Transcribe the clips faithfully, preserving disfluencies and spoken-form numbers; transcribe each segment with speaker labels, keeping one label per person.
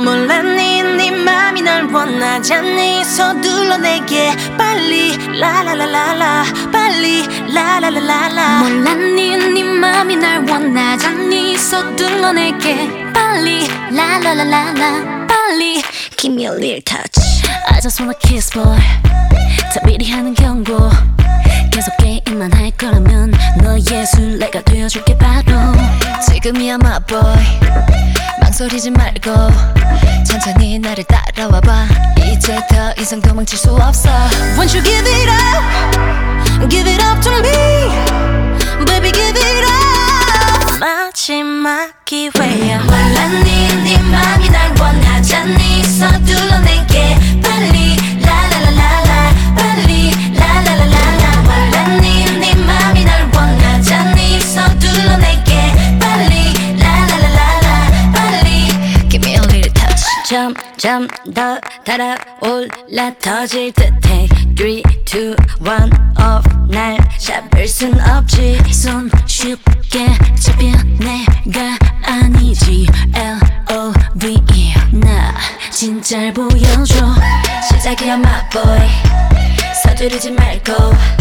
Speaker 1: 몰라 네, 네 맘이 날 원하지 않니 서둘러 내게 빨리 라라라라라 빨리 라라라라라
Speaker 2: 몰라 네, 네 맘이 날 원하지 않니 서둘러 내게 빨리 라라라라라 빨리
Speaker 1: Give me a little touch
Speaker 2: I just wanna kiss boy 다 미리 하는 경고 계속 게임만 할 거라면 너의 술래가 되어줄게 바로 지금이야 my boy 망설이지 말고 천천히 나를 따라와봐 이제 더 이상 도망칠 수 없어
Speaker 1: Won't you give it up Give it up to me Baby give it up 마지막 기회야 몰라 네, 네 맘이 날 원하지 않니 서둘러 내게 빨리 라라라라라 빨리 라라라라라 몰라 네, 네 맘이 날 원하지 않니 서둘러 내게 빨리 라라라라라 빨리
Speaker 2: Give me a little touch
Speaker 1: 점점 더 달아올라 터질 듯해 three, two, one off 날 잡을 순 없지
Speaker 2: 손 쉽게 잡혀 내가 아니지 L O V E 나 진짜를 보여줘
Speaker 1: 시작이야 my boy 서두르지 말고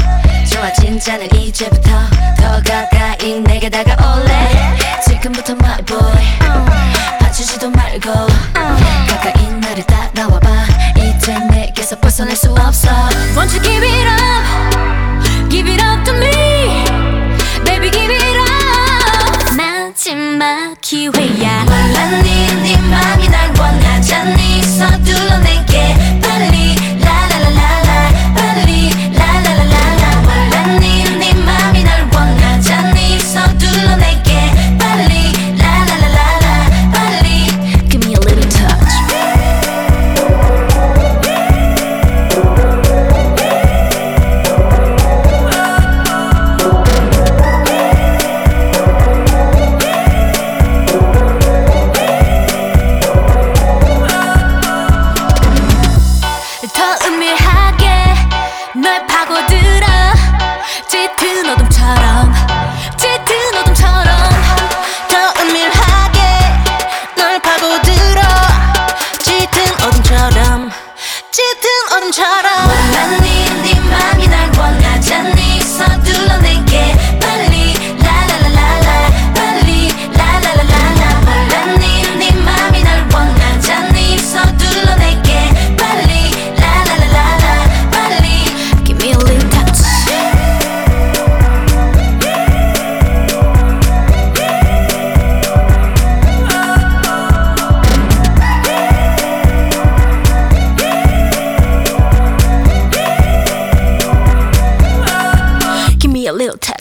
Speaker 1: 좋아 진짜는 이제부터 더 가까이 내게 다가올래 지금부터 my boy 봐주지도 말고 가까이 나를 따라와봐 이제 내게서 벗어날 수 없어 Won't you give it up Give it up to me Baby give it up
Speaker 2: 마지막 기회야
Speaker 1: 몰라 네, 네 맘이 날 원하지 않니 서둘러 내게 빨리 라라라라라 빨리 라라라라라 몰라 네, 네 맘이 날 원하지 않니 서둘러 내게 빨리 라라라라라 빨리
Speaker 2: Give me a little touch
Speaker 1: 더 은밀하게 널 파고들어 짙은 어둠처럼 짙은 어둠처럼 더 은밀하게 널 파고들어 짙은 어둠처럼 짙은 어둠처럼 몰라 네, 네 맘이 날 원하지 않니 서둘러 내게 빨리 라라라라라 빨리 라라라라라 몰라 네, 네 맘이 날 원하지 않니 서둘러 내게 빨리 라라라라라 빨리
Speaker 2: Give me a little touch
Speaker 1: Give me a little touch